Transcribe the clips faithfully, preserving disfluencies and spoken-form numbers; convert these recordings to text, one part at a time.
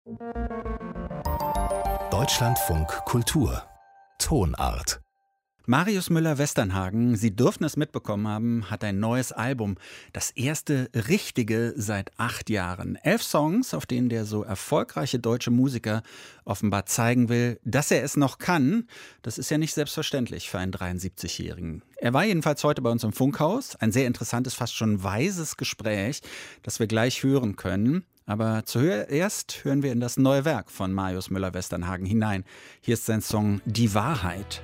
Deutschlandfunk Kultur Tonart. Marius Müller-Westernhagen, Sie dürften es mitbekommen haben, hat ein neues Album. Das erste richtige seit acht Jahren. Elf Songs, auf denen der so erfolgreiche deutsche Musiker offenbar zeigen will, dass er es noch kann. Das ist ja nicht selbstverständlich für einen dreiundsiebzigjährigen. Er war jedenfalls heute bei uns im Funkhaus. Ein sehr interessantes, fast schon weises Gespräch, das wir gleich hören können. Aber zuerst hören wir in das neue Werk von Marius Müller-Westernhagen hinein. Hier ist sein Song Die Wahrheit.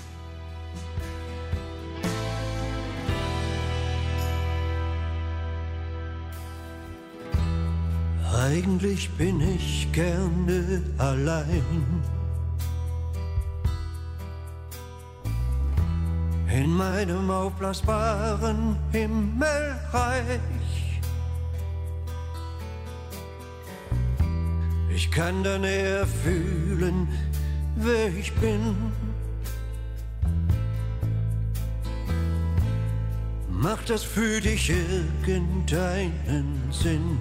Eigentlich bin ich gerne allein in meinem aufblasbaren Himmelreich. Ich kann dann eher fühlen, wer ich bin. Macht das für dich irgendeinen Sinn?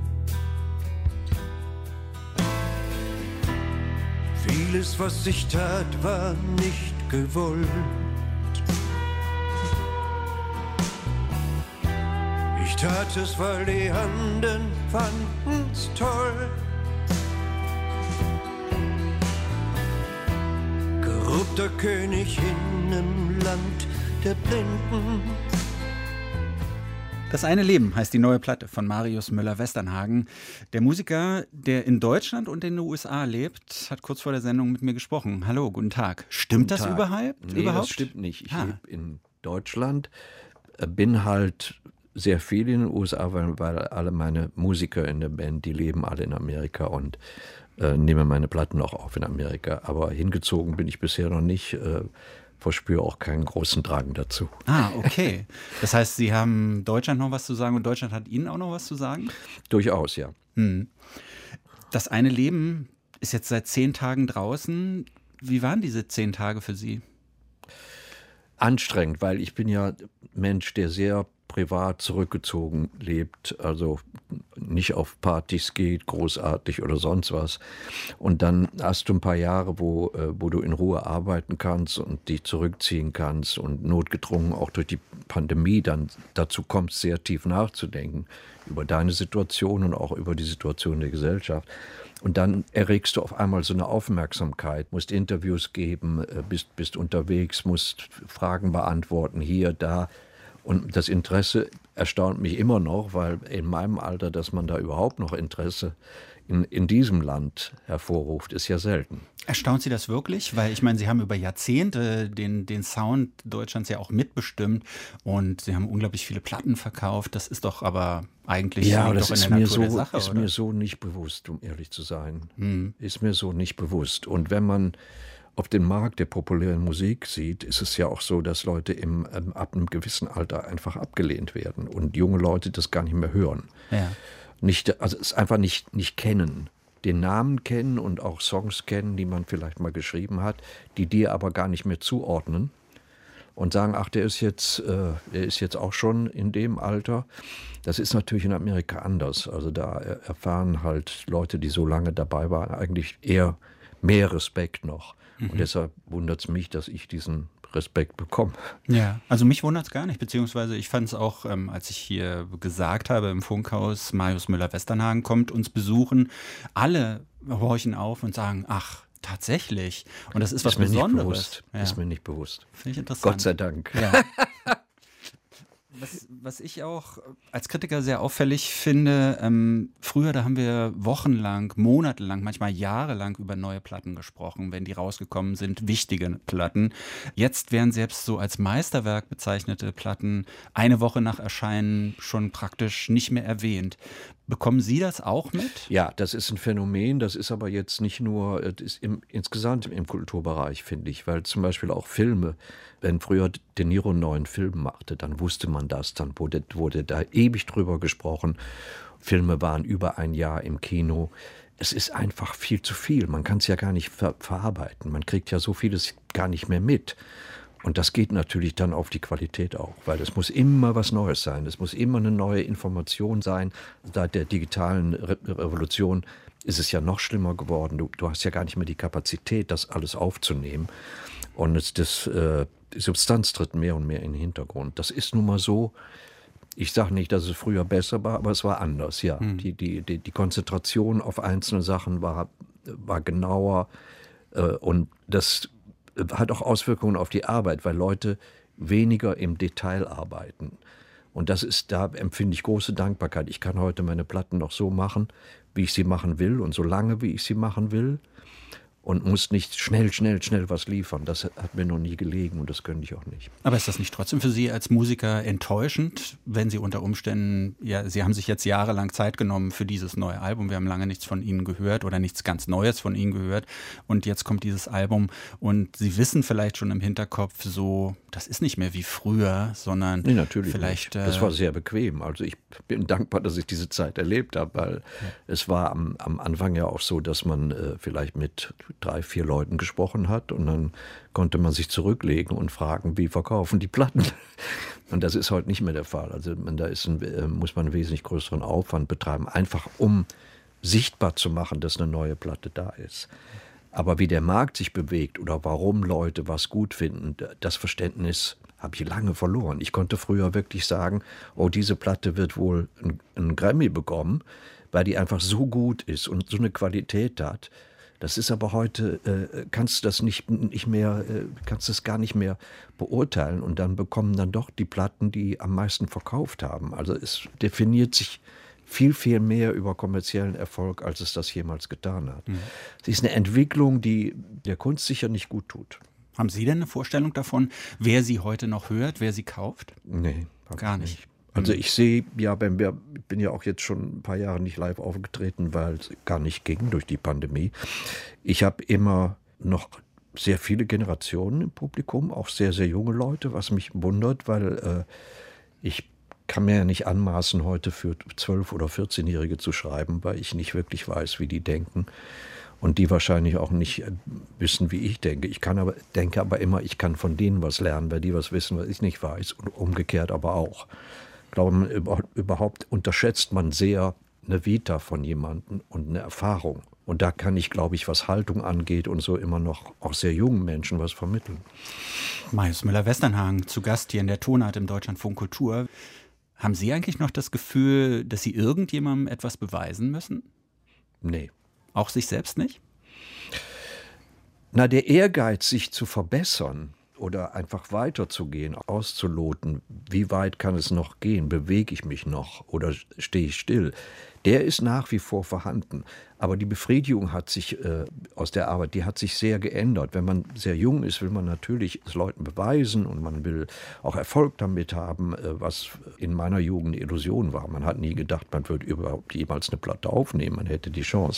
Vieles, was ich tat, war nicht gewollt. Ich tat es, weil die anderen fanden's toll. Korrupter König in einem Land der Blinden. Das eine Leben heißt die neue Platte von Marius Müller-Westernhagen. Der Musiker, der in Deutschland und in den U S A lebt, hat kurz vor der Sendung mit mir gesprochen. Hallo, guten Tag. Stimmt guten das Tag. überhaupt? Nee, überhaupt? das stimmt nicht. Ich ah. lebe in Deutschland, bin halt sehr viel in den U S A, weil, weil alle meine Musiker in der Band, die leben alle in Amerika und äh, nehme meine Platten auch auf in Amerika. Aber hingezogen bin ich bisher noch nicht. Äh, verspüre auch keinen großen Drang dazu. Ah, okay. Das heißt, Sie haben Deutschland noch was zu sagen und Deutschland hat Ihnen auch noch was zu sagen? Durchaus, ja. Hm. Das eine Leben ist jetzt seit zehn Tagen draußen. Wie waren diese zehn Tage für Sie? Anstrengend, weil ich bin ja Mensch, der sehr privat zurückgezogen lebt, also nicht auf Partys geht, großartig oder sonst was. Und dann hast du ein paar Jahre, wo, wo du in Ruhe arbeiten kannst und dich zurückziehen kannst und notgedrungen auch durch die Pandemie dann dazu kommst, sehr tief nachzudenken über deine Situation und auch über die Situation der Gesellschaft. Und dann erregst du auf einmal so eine Aufmerksamkeit, musst Interviews geben, bist, bist unterwegs, musst Fragen beantworten, hier, da. Und das Interesse erstaunt mich immer noch, weil in meinem Alter, dass man da überhaupt noch Interesse in, in diesem Land hervorruft, ist ja selten. Erstaunt Sie das wirklich? Weil ich meine, Sie haben über Jahrzehnte den, den Sound Deutschlands ja auch mitbestimmt und Sie haben unglaublich viele Platten verkauft. Das ist doch aber eigentlich ja, doch das in ist der mir Natur so, der Sache, ist oder? mir so nicht bewusst, um ehrlich zu sein. Hm. Ist mir so nicht bewusst. Und wenn man auf den Markt der populären Musik sieht, ist es ja auch so, dass Leute im, ähm, ab einem gewissen Alter einfach abgelehnt werden und junge Leute das gar nicht mehr hören. Ja. Nicht, also es einfach nicht, nicht kennen. Den Namen kennen und auch Songs kennen, die man vielleicht mal geschrieben hat, die dir aber gar nicht mehr zuordnen und sagen, ach, der ist jetzt, äh, der ist jetzt auch schon in dem Alter. Das ist natürlich in Amerika anders. Also da erfahren halt Leute, die so lange dabei waren, eigentlich eher mehr Respekt noch. Mhm. Und deshalb wundert es mich, dass ich diesen Respekt bekomme. Ja, also mich wundert es gar nicht, beziehungsweise ich fand es auch, ähm, als ich hier gesagt habe im Funkhaus, Marius Müller-Westernhagen kommt uns besuchen, alle horchen auf und sagen, ach, tatsächlich. Und das ist was ist mir Besonderes. Nicht bewusst. Ja. Ist mir nicht bewusst. Finde ich interessant. Gott sei Dank. Ja. Was, was ich auch als Kritiker sehr auffällig finde, ähm, früher, da haben wir wochenlang, monatelang, manchmal jahrelang über neue Platten gesprochen, wenn die rausgekommen sind, wichtige Platten. Jetzt werden selbst so als Meisterwerk bezeichnete Platten eine Woche nach Erscheinen schon praktisch nicht mehr erwähnt. Bekommen Sie das auch mit? Ja, das ist ein Phänomen, das ist aber jetzt nicht nur, das ist im, insgesamt im Kulturbereich, finde ich, weil zum Beispiel auch Filme, wenn früher De Niro einen neuen Film machte, dann wusste man das, dann wurde, wurde da ewig drüber gesprochen. Filme waren über ein Jahr im Kino. Es ist einfach viel zu viel, man kann es ja gar nicht ver- verarbeiten, man kriegt ja so vieles gar nicht mehr mit. Und das geht natürlich dann auf die Qualität auch, weil es muss immer was Neues sein. Es muss immer eine neue Information sein. Seit der digitalen Re- Revolution ist es ja noch schlimmer geworden. Du, du hast ja gar nicht mehr die Kapazität, das alles aufzunehmen. Und es, das, äh, die Substanz tritt mehr und mehr in den Hintergrund. Das ist nun mal so. Ich sage nicht, dass es früher besser war, aber es war anders, ja. Mhm. Die, die, die, die Konzentration auf einzelne Sachen war, war genauer. Äh, und das hat auch Auswirkungen auf die Arbeit, weil Leute weniger im Detail arbeiten. Und das ist, da empfinde ich große Dankbarkeit. Ich kann heute meine Platten noch so machen, wie ich sie machen will und so lange, wie ich sie machen will. Und muss nicht schnell, schnell, schnell was liefern. Das hat mir noch nie gelegen und das könnte ich auch nicht. Aber ist das nicht trotzdem für Sie als Musiker enttäuschend, wenn Sie unter Umständen, ja, Sie haben sich jetzt jahrelang Zeit genommen für dieses neue Album, wir haben lange nichts von Ihnen gehört oder nichts ganz Neues von Ihnen gehört und jetzt kommt dieses Album und Sie wissen vielleicht schon im Hinterkopf so, das ist nicht mehr wie früher, sondern nee, natürlich vielleicht... Nicht. Das war sehr bequem. Also ich bin dankbar, dass ich diese Zeit erlebt habe, weil ja. es war am, am Anfang ja auch so, dass man äh, vielleicht mit drei, vier Leuten gesprochen hat und dann konnte man sich zurücklegen und fragen, wie verkaufen die Platten. Und das ist heute nicht mehr der Fall. Also man, da ist ein, muss man einen wesentlich größeren Aufwand betreiben, einfach um sichtbar zu machen, dass eine neue Platte da ist. Aber wie der Markt sich bewegt oder warum Leute was gut finden, das Verständnis habe ich lange verloren. Ich konnte früher wirklich sagen, oh, diese Platte wird wohl einen Grammy bekommen, weil die einfach so gut ist und so eine Qualität hat. Das ist aber heute, äh, kannst du das nicht, nicht mehr, äh, kannst es gar nicht mehr beurteilen und dann bekommen dann doch die Platten, die am meisten verkauft haben. Also es definiert sich viel, viel mehr über kommerziellen Erfolg, als es das jemals getan hat. Mhm. Es ist eine Entwicklung, die der Kunst sicher nicht gut tut. Haben Sie denn eine Vorstellung davon, wer sie heute noch hört, wer sie kauft? Nee, gar nicht. nicht. Also ich sehe, ja, wenn wir, ich bin ja auch jetzt schon ein paar Jahre nicht live aufgetreten, weil es gar nicht ging durch die Pandemie. Ich habe immer noch sehr viele Generationen im Publikum, auch sehr, sehr junge Leute, was mich wundert, weil äh, ich kann mir ja nicht anmaßen, heute für zwölf- oder vierzehnjährige zu schreiben, weil ich nicht wirklich weiß, wie die denken. Und die wahrscheinlich auch nicht wissen, wie ich denke. Ich kann aber, denke aber immer, ich kann von denen was lernen, weil die was wissen, was ich nicht weiß. Und umgekehrt aber auch. Ich glaube, man, überhaupt unterschätzt man sehr eine Vita von jemandem und eine Erfahrung. Und da kann ich, glaube ich, was Haltung angeht und so immer noch auch sehr jungen Menschen was vermitteln. Marius Müller-Westernhagen, zu Gast hier in der Tonart im Deutschlandfunk Kultur. Haben Sie eigentlich noch das Gefühl, dass Sie irgendjemandem etwas beweisen müssen? Nee. Auch sich selbst nicht? Na, der Ehrgeiz, sich zu verbessern oder einfach weiterzugehen, auszuloten, wie weit kann es noch gehen, bewege ich mich noch oder stehe ich still, der ist nach wie vor vorhanden. Aber die Befriedigung hat sich äh, aus der Arbeit, die hat sich sehr geändert. Wenn man sehr jung ist, will man natürlich es Leuten beweisen und man will auch Erfolg damit haben, äh, was in meiner Jugend eine Illusion war. Man hat nie gedacht, man würde überhaupt jemals eine Platte aufnehmen, man hätte die Chance.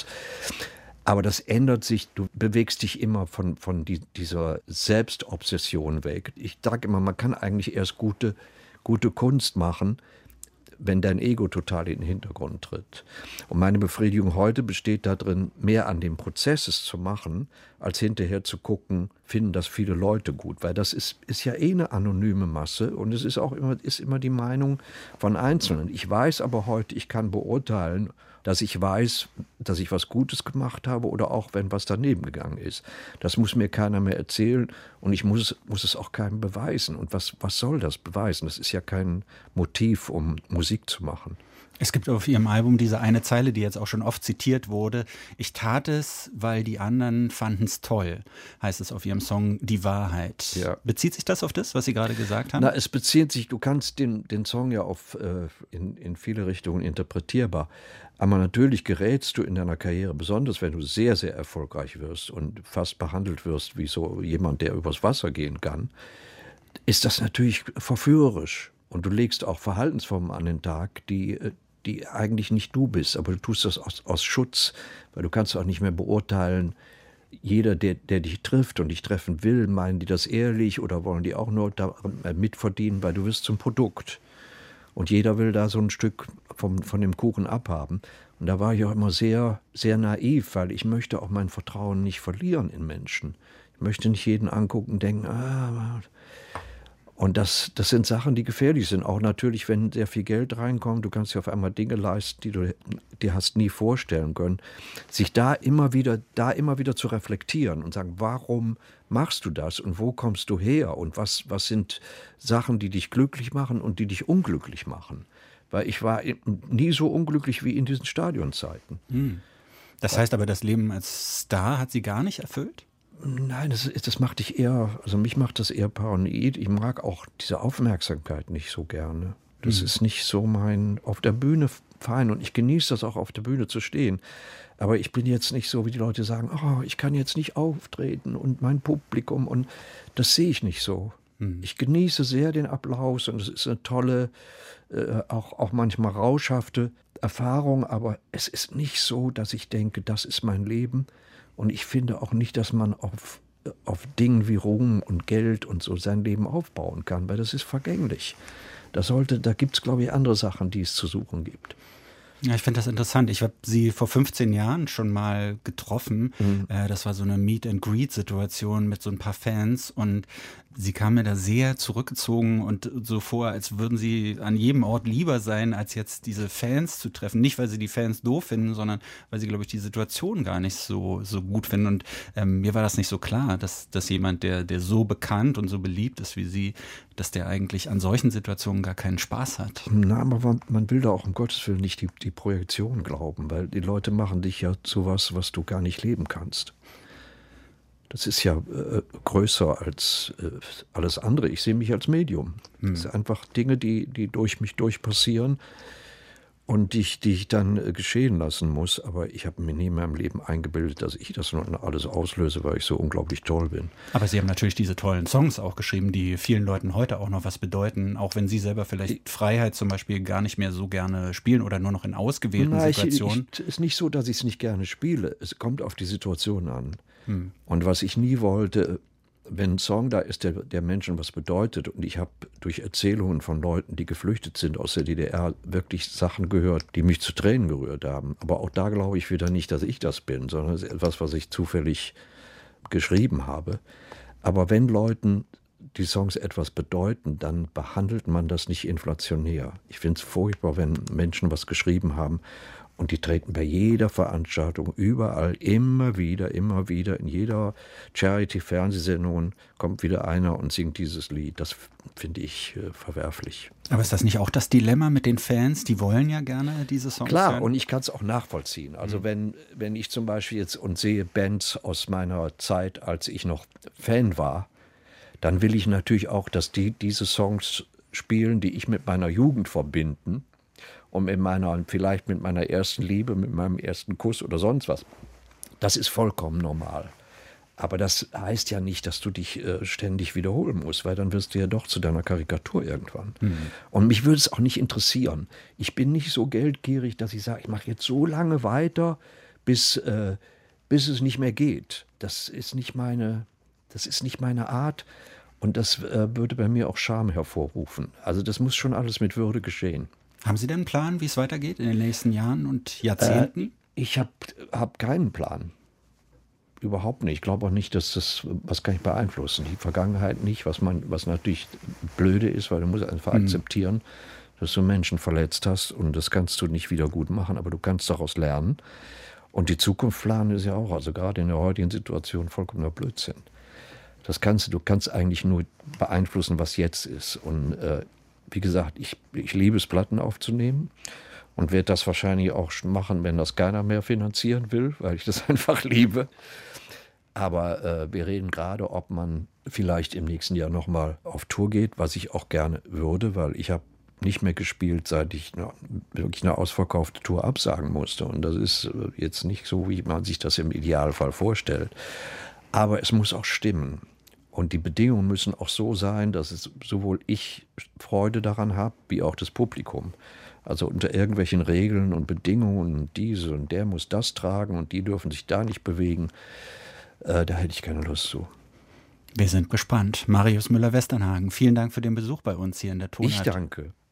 Aber das ändert sich, du bewegst dich immer von, von die, dieser Selbstobsession weg. Ich sage immer, man kann eigentlich erst gute, gute Kunst machen, wenn dein Ego total in den Hintergrund tritt. Und meine Befriedigung heute besteht darin, mehr an dem Prozess es zu machen, als hinterher zu gucken, finden das viele Leute gut. Weil das ist, ist ja eh eine anonyme Masse und es ist auch immer, ist immer die Meinung von Einzelnen. Ich weiß aber heute, ich kann beurteilen, dass ich weiß, dass ich was Gutes gemacht habe oder auch, wenn was daneben gegangen ist. Das muss mir keiner mehr erzählen und ich muss, muss es auch keinem beweisen. Und was, was soll das beweisen? Das ist ja kein Motiv, um Musik zu machen. Es gibt auf Ihrem Album diese eine Zeile, die jetzt auch schon oft zitiert wurde. Ich tat es, weil die anderen fanden es toll, heißt es auf Ihrem Song Die Wahrheit. Ja. Bezieht sich das auf das, was Sie gerade gesagt haben? Na, es bezieht sich, du kannst den, den Song ja auf, äh, in, in viele Richtungen interpretierbar. Aber natürlich gerätst du in deiner Karriere, besonders wenn du sehr, sehr erfolgreich wirst und fast behandelt wirst wie so jemand, der übers Wasser gehen kann, ist das natürlich verführerisch. Und du legst auch Verhaltensformen an den Tag, die, die eigentlich nicht du bist, aber du tust das aus, aus Schutz, weil du kannst auch nicht mehr beurteilen, jeder, der, der dich trifft und dich treffen will, meinen die das ehrlich oder wollen die auch nur da mitverdienen, weil du wirst zum Produkt. Und jeder will da so ein Stück vom, von dem Kuchen abhaben. Und da war ich auch immer sehr, sehr naiv, weil ich möchte auch mein Vertrauen nicht verlieren in Menschen. Ich möchte nicht jeden angucken und denken, ah, Und das, das sind Sachen, die gefährlich sind. Auch natürlich, wenn sehr viel Geld reinkommt, du kannst dir auf einmal Dinge leisten, die du dir hast nie vorstellen können. Sich da immer wieder, da immer wieder zu reflektieren und sagen, warum machst du das und wo kommst du her und was, was sind Sachen, die dich glücklich machen und die dich unglücklich machen. Weil ich war nie so unglücklich wie in diesen Stadionzeiten. Hm. Das heißt aber, das Leben als Star hat Sie gar nicht erfüllt? Nein, das, das macht dich eher, also mich macht das eher paranoid. Ich mag auch diese Aufmerksamkeit nicht so gerne. Das mhm. ist nicht so mein, auf der Bühne fein und ich genieße das auch, auf der Bühne zu stehen. Aber ich bin jetzt nicht so, wie die Leute sagen, oh, ich kann jetzt nicht auftreten und mein Publikum und das sehe ich nicht so. Mhm. Ich genieße sehr den Applaus und es ist eine tolle, äh, auch, auch manchmal rauschhafte Erfahrung, aber es ist nicht so, dass ich denke, das ist mein Leben. Und ich finde auch nicht, dass man auf, auf Dingen wie Ruhm und Geld und so sein Leben aufbauen kann, weil das ist vergänglich. Da, sollte, da gibt es, glaube ich, andere Sachen, die es zu suchen gibt. Ja, ich finde das interessant. Ich habe Sie vor fünfzehn Jahren schon mal getroffen. Mhm. Äh, das war so eine Meet-and-Greet-Situation mit so ein paar Fans und Sie kamen mir da sehr zurückgezogen und so vor, als würden Sie an jedem Ort lieber sein, als jetzt diese Fans zu treffen. Nicht, weil Sie die Fans doof finden, sondern weil Sie, glaube ich, die Situation gar nicht so, so gut finden. Und ähm, mir war das nicht so klar, dass, dass jemand, der, der so bekannt und so beliebt ist wie Sie, dass der eigentlich an solchen Situationen gar keinen Spaß hat. Na, aber man, man will da auch um Gottes Willen nicht die, die Projektion glauben, weil die Leute machen dich ja zu was, was du gar nicht leben kannst. Das ist ja äh, größer als äh, alles andere. Ich sehe mich als Medium. Hm. Das sind einfach Dinge, die, die durch mich durch passieren und die ich, die ich dann äh, geschehen lassen muss. Aber ich habe mir nie in meinem Leben eingebildet, dass ich das nun alles auslöse, weil ich so unglaublich toll bin. Aber Sie haben natürlich diese tollen Songs auch geschrieben, die vielen Leuten heute auch noch was bedeuten, auch wenn Sie selber vielleicht ich, Freiheit zum Beispiel gar nicht mehr so gerne spielen oder nur noch in ausgewählten na, Situationen. Es ist nicht so, dass ich es nicht gerne spiele. Es kommt auf die Situation an. Hm. Und was ich nie wollte, wenn ein Song da ist, der, der Menschen was bedeutet, und ich habe durch Erzählungen von Leuten, die geflüchtet sind aus der D D R, wirklich Sachen gehört, die mich zu Tränen gerührt haben. Aber auch da glaube ich wieder nicht, dass ich das bin, sondern es ist etwas, was ich zufällig geschrieben habe. Aber wenn Leuten die Songs etwas bedeuten, dann behandelt man das nicht inflationär. Ich finde es furchtbar, wenn Menschen was geschrieben haben und die treten bei jeder Veranstaltung, überall, immer wieder, immer wieder, in jeder Charity-Fernsehsendung kommt wieder einer und singt dieses Lied. Das finde ich äh, verwerflich. Aber ist das nicht auch das Dilemma mit den Fans? Die wollen ja gerne diese Songs Klar, hören. Und ich kann es auch nachvollziehen. Also mhm. wenn, wenn ich zum Beispiel jetzt und sehe Bands aus meiner Zeit, als ich noch Fan war, dann will ich natürlich auch, dass die diese Songs spielen, die ich mit meiner Jugend verbinden. Und mit meiner, vielleicht mit meiner ersten Liebe, mit meinem ersten Kuss oder sonst was. Das ist vollkommen normal. Aber das heißt ja nicht, dass du dich äh, ständig wiederholen musst, weil dann wirst du ja doch zu deiner Karikatur irgendwann. Mhm. Und mich würde es auch nicht interessieren. Ich bin nicht so geldgierig, dass ich sage, ich mache jetzt so lange weiter, bis, äh, bis es nicht mehr geht. Das ist nicht meine, das ist nicht meine Art. Und das äh, würde bei mir auch Scham hervorrufen. Also das muss schon alles mit Würde geschehen. Haben Sie denn einen Plan, wie es weitergeht in den nächsten Jahren und Jahrzehnten? Äh, ich habe hab keinen Plan. Überhaupt nicht. Ich glaube auch nicht, dass das, was kann ich beeinflussen? Die Vergangenheit nicht, was, man, was natürlich blöde ist, weil du musst einfach mhm. akzeptieren, dass du Menschen verletzt hast und das kannst du nicht wieder gut machen, aber du kannst daraus lernen. Und die Zukunft planen ist ja auch, also gerade in der heutigen Situation, vollkommener Blödsinn. Das kannst du, du kannst eigentlich nur beeinflussen, was jetzt ist. Und äh, wie gesagt, ich, ich liebe es, Platten aufzunehmen und werde das wahrscheinlich auch machen, wenn das keiner mehr finanzieren will, weil ich das einfach liebe. Aber äh, wir reden gerade, ob man vielleicht im nächsten Jahr nochmal auf Tour geht, was ich auch gerne würde, weil ich habe nicht mehr gespielt, seit ich eine, wirklich eine ausverkaufte Tour absagen musste. Und das ist jetzt nicht so, wie man sich das im Idealfall vorstellt. Aber es muss auch stimmen. Und die Bedingungen müssen auch so sein, dass es sowohl ich Freude daran habe, wie auch das Publikum. Also unter irgendwelchen Regeln und Bedingungen und diese und der muss das tragen und die dürfen sich da nicht bewegen. Äh, da hätte ich keine Lust zu. Wir sind gespannt. Marius Müller-Westernhagen, vielen Dank für den Besuch bei uns hier in der Tonart. Ich danke.